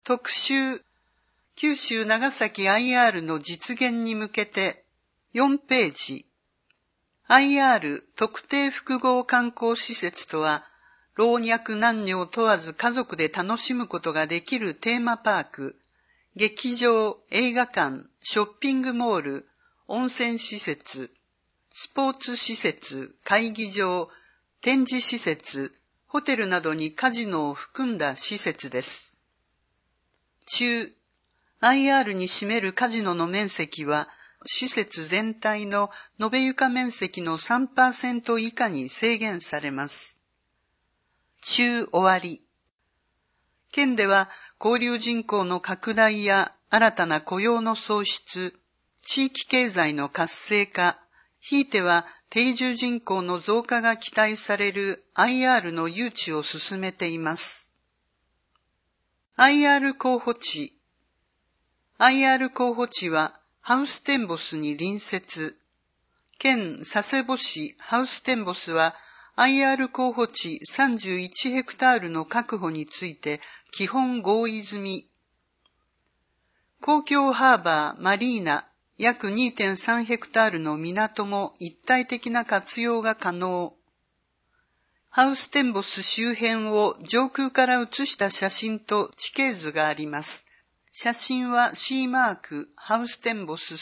特集、九州長崎 IR の実現に向けて、4ページ。IR 特定複合観光施設とは、老若男女を問わず家族で楽しむことができるテーマパーク、劇場、映画館、ショッピングモール、温泉施設、スポーツ施設、会議場、展示施設、ホテルなどにカジノを含んだ施設です。中、IR に占めるカジノの面積は、施設全体の延べ床面積の 3% 以下に制限されます。中終わり。県では交流人口の拡大や新たな雇用の創出、地域経済の活性化、ひいては定住人口の増加が期待される IR の誘致を進めています。IR 候補地。IR 候補地はハウステンボスに隣接。県佐世保市ハウステンボスは IR 候補地31ヘクタールの確保について基本合意済み。公共ハーバー、マリーナ、約 2.3 ヘクタールの港も一体的な活用が可能。ハウステンボス周辺を上空から写した写真と地形図があります。写真は C マーク、ハウステンボス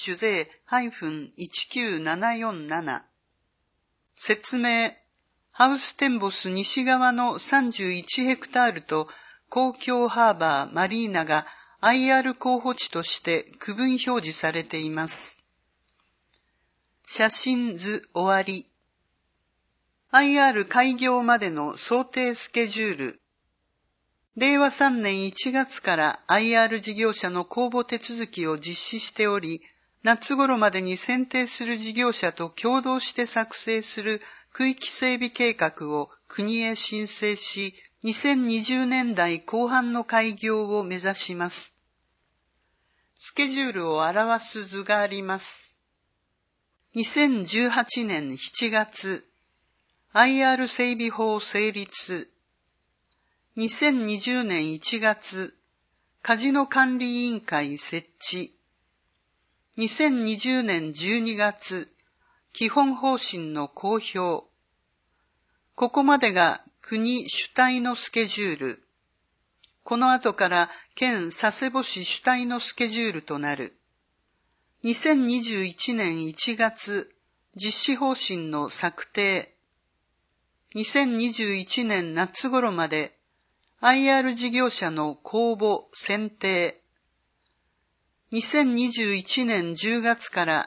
/-19747。説明。ハウステンボス西側の31ヘクタールと公共ハーバー、マリーナがIR 候補地として区分表示されています。写真図終わり。IR 開業までの想定スケジュール。令和3年1月から IR 事業者の公募手続きを実施しており、夏頃までに選定する事業者と共同して作成する区域整備計画を国へ申請し、2020年代後半の開業を目指します。スケジュールを表す図があります。2018年7月、IR 整備法成立。2020年1月、カジノ管理委員会設置。2020年12月、基本方針の公表。ここまでが国主体のスケジュール。この後から県佐世保市主体のスケジュールとなる。2021年1月、実施方針の策定。2021年夏頃まで IR 事業者の公募選定。2021年10月から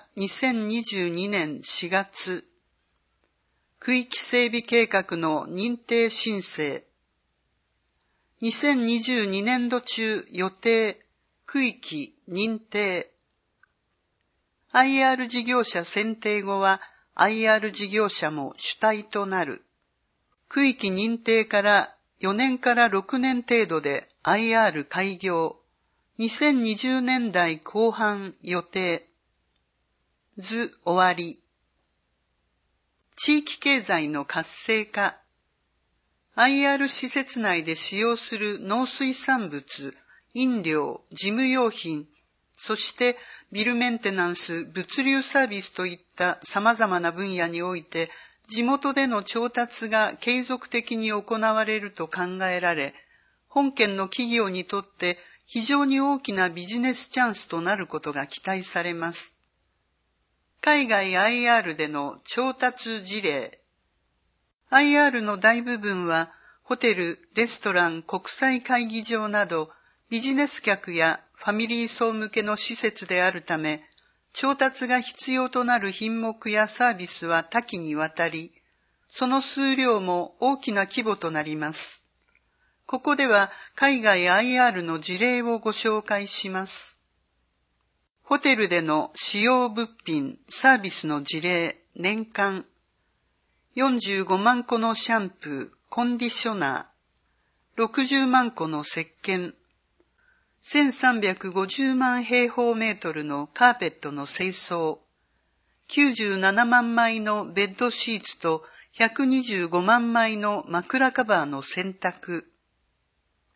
2022年4月、区域整備計画の認定申請。2022年度中予定、区域認定。IR 事業者選定後は IR 事業者も主体となる。区域認定から4年から6年程度で IR 開業。2020年代後半予定。図終わり。地域経済の活性化。IR 施設内で使用する農水産物、飲料、事務用品、そしてビルメンテナンス、物流サービスといった様々な分野において、地元での調達が継続的に行われると考えられ、本県の企業にとって非常に大きなビジネスチャンスとなることが期待されます。海外 IR での調達事例。IR の大部分はホテル、レストラン、国際会議場などビジネス客やファミリー層向けの施設であるため、調達が必要となる品目やサービスは多岐にわたり、その数量も大きな規模となります。ここでは海外 IR の事例をご紹介します。ホテルでの使用物品、サービスの事例、年間。45万個のシャンプー、コンディショナー。60万個の石鹸。1350万平方メートルのカーペットの清掃。97万枚のベッドシーツと125万枚の枕カバーの洗濯。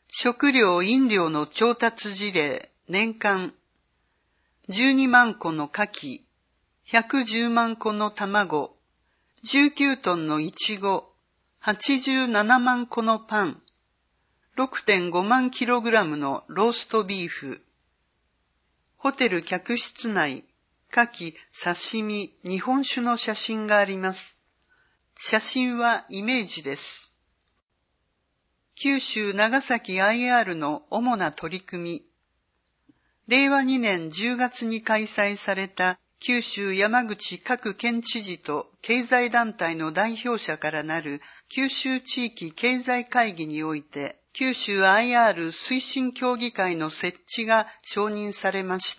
食料・飲料の調達事例、年間、12万個の牡蠣、110万個の卵、19トンのイチゴ、87万個のパン、6.5 万キログラムのローストビーフ。ホテル客室内、牡蠣、刺身、日本酒の写真があります。写真はイメージです。九州長崎 IR の主な取り組み。令和2年10月に開催された九州山口各県知事と経済団体の代表者からなる九州地域経済会議において、九州 IR 推進協議会の設置が承認されました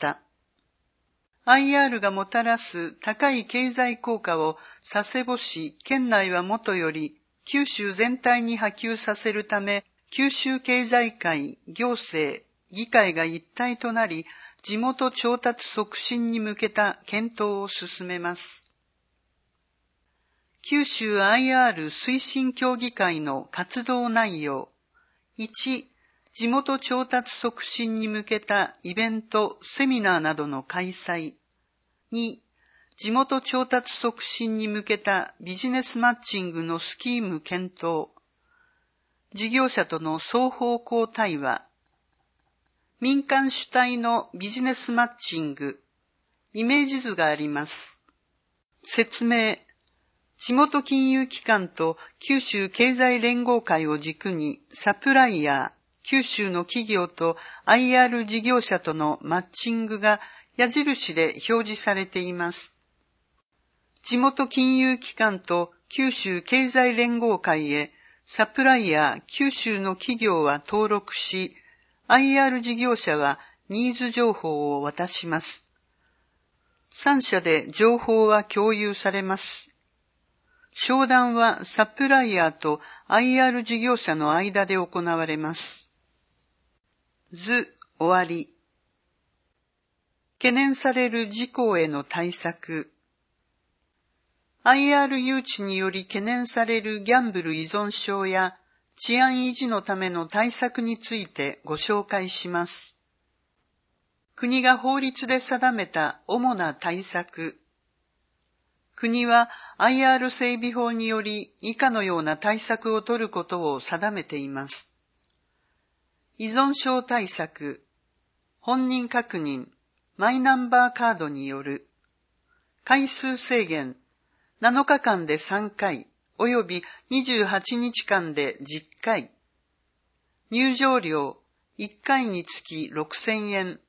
。IR がもたらす高い経済効果を佐世保市県内はもとより九州全体に波及させるため、九州経済会、行政、議会が一体となり、地元調達促進に向けた検討を進めます。九州 IR 推進協議会の活動内容。1、地元調達促進に向けたイベント、セミナーなどの開催。2、地元調達促進に向けたビジネスマッチングのスキーム検討。事業者との双方向対話。民間主体のビジネスマッチング。イメージ図があります。説明。地元金融機関と九州経済連合会を軸にサプライヤー、九州の企業と IR 事業者とのマッチングが矢印で表示されています。地元金融機関と九州経済連合会へサプライヤー、九州の企業は登録し、IR 事業者はニーズ情報を渡します。3社で情報は共有されます。商談はサプライヤーと IR 事業者の間で行われます。図終わり。懸念される事項への対策。IR 誘致により懸念されるギャンブル依存症や治安維持のための対策についてご紹介します。国が法律で定めた主な対策。国は IR 整備法により以下のような対策を取ることを定めています。依存症対策、本人確認、マイナンバーカードによる、回数制限、7日間で3回、および28日間で10回、入場料1回につき6000円、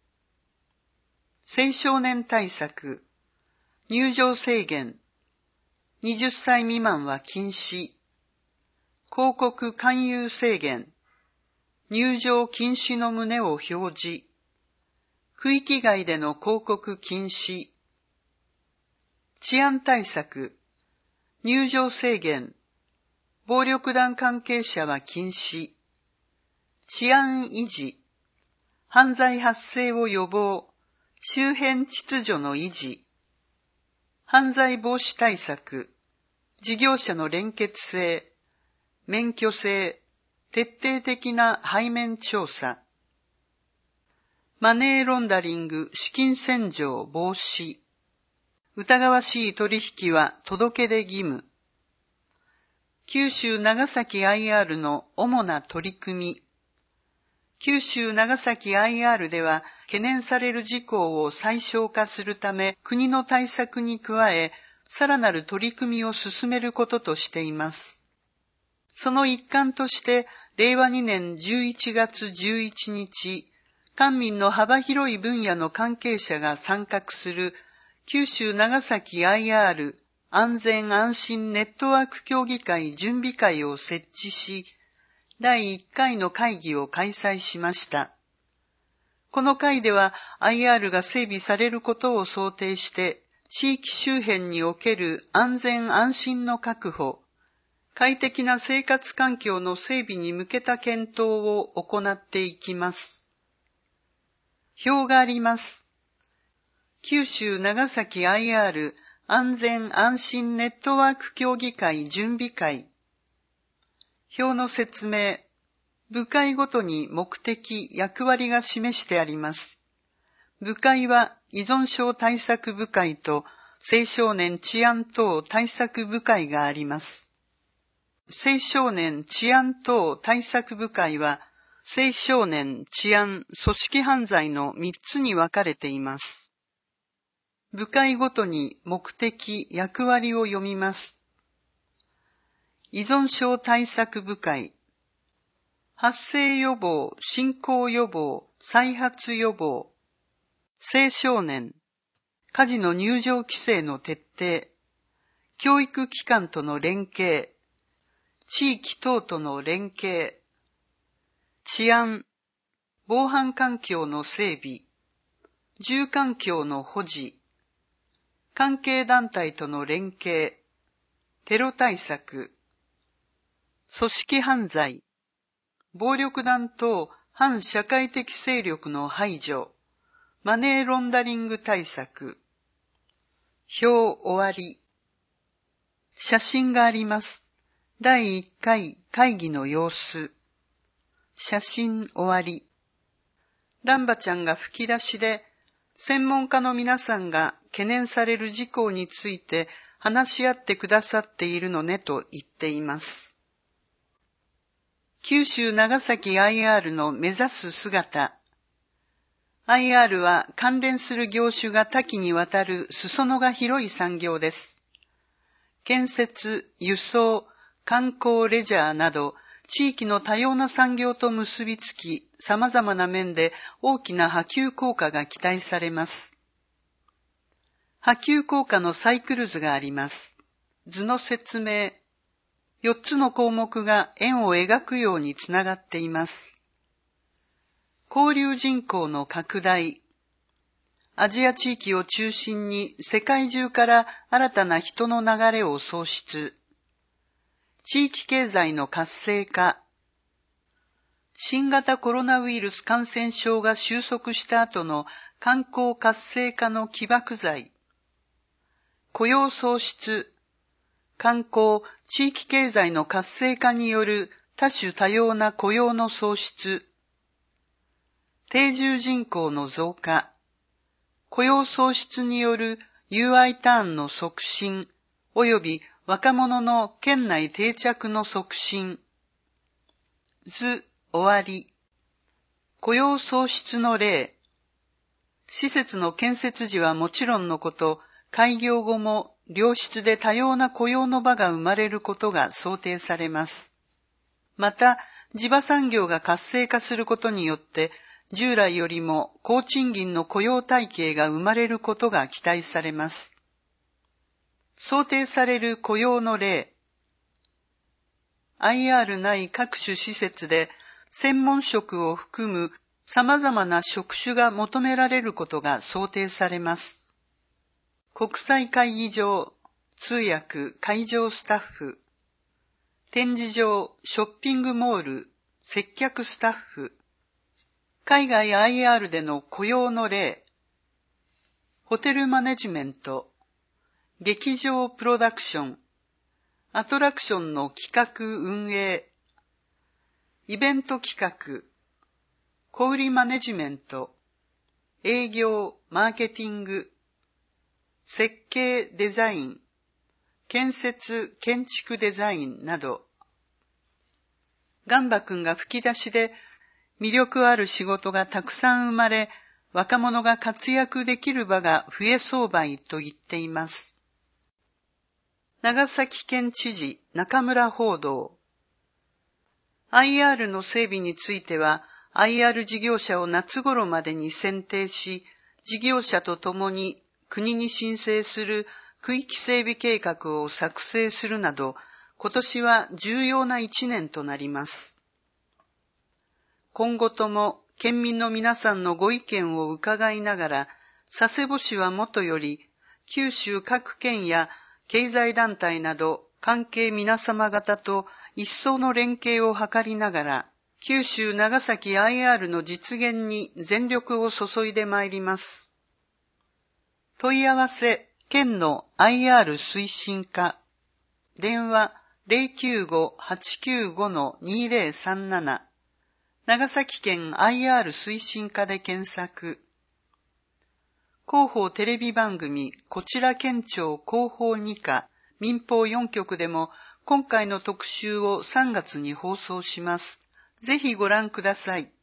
青少年対策、入場制限、20歳未満は禁止、広告勧誘制限、入場禁止の旨を表示、区域外での広告禁止、治安対策、入場制限、暴力団関係者は禁止、治安維持、犯罪発生を予防、周辺秩序の維持、犯罪防止対策、事業者の連結性、免許制、徹底的な背面調査、マネーロンダリング、資金洗浄防止、疑わしい取引は届け出義務、九州長崎 IR の主な取り組み、九州長崎 IR では懸念される事項を最小化するため国の対策に加えさらなる取り組みを進めることとしています。その一環として令和2年11月11日、官民の幅広い分野の関係者が参画する九州長崎 IR 安全安心ネットワーク協議会準備会を設置し、第1回の会議を開催しました。この会では IR が整備されることを想定して、地域周辺における安全安心の確保、快適な生活環境の整備に向けた検討を行っていきます。表があります。九州長崎 IR 安全安心ネットワーク協議会準備会。表の説明。 部会ごとに目的、役割が示してあります。部会は依存症対策部会と青少年治安等対策部会があります。青少年治安等対策部会は青少年治安組織犯罪の3つに分かれています。部会ごとに目的、役割を読みます。依存症対策部会、発生予防、進行予防、再発予防、青少年、家事の入場規制の徹底、教育機関との連携、地域等との連携、治安、防犯環境の整備、住環境の保持、関係団体との連携、テロ対策、組織犯罪、暴力団等反社会的勢力の排除、マネーロンダリング対策。表終わり。写真があります。第1回会議の様子。写真終わり。ランバちゃんが吹き出しで、専門家の皆さんが懸念される事項について話し合ってくださっているのねと言っています。九州長崎 IR の目指す姿。IR は関連する業種が多岐にわたる裾野が広い産業です。建設、輸送、観光、レジャーなど、地域の多様な産業と結びつき、様々な面で大きな波及効果が期待されます。波及効果のサイクル図があります。図の説明。4つの項目が円を描くようにつながっています。交流人口の拡大。アジア地域を中心に世界中から新たな人の流れを創出。地域経済の活性化。新型コロナウイルス感染症が収束した後の観光活性化の起爆剤。雇用創出。観光、地域経済の活性化による多種多様な雇用の創出。定住人口の増加。雇用創出による UI ターンの促進、及び若者の県内定着の促進。図終わり。雇用創出の例。施設の建設時はもちろんのこと、開業後も良質で多様な雇用の場が生まれることが想定されます。また、地場産業が活性化することによって、従来よりも高賃金の雇用体系が生まれることが期待されます。想定される雇用の例。IR 内各種施設で専門職を含む様々な職種が求められることが想定されます。国際会議場、通訳、会場スタッフ、展示場、ショッピングモール、接客スタッフ、海外 IR での雇用の例、ホテルマネジメント、劇場プロダクション、アトラクションの企画運営、イベント企画、小売マネジメント、営業、マーケティング、設計デザイン、建設、建築デザインなど、ガンバ君が吹き出しで魅力ある仕事がたくさん生まれ、若者が活躍できる場が増えそうばいと言っています。長崎県知事中村報道。IR の整備については、IR 事業者を夏頃までに選定し、事業者と共に国に申請する区域整備計画を作成するなど、今年は重要な1年となります。今後とも県民の皆さんのご意見を伺いながら、佐世保市はもとより、九州各県や経済団体など関係皆様方と一層の連携を図りながら、九州長崎 IR の実現に全力を注いでまいります。問い合わせ、県の IR 推進課。電話 095-895-2037 長崎県 IR 推進課で検索。広報テレビ番組、こちら県庁広報2課、民放4局でも今回の特集を3月に放送します。ぜひご覧ください。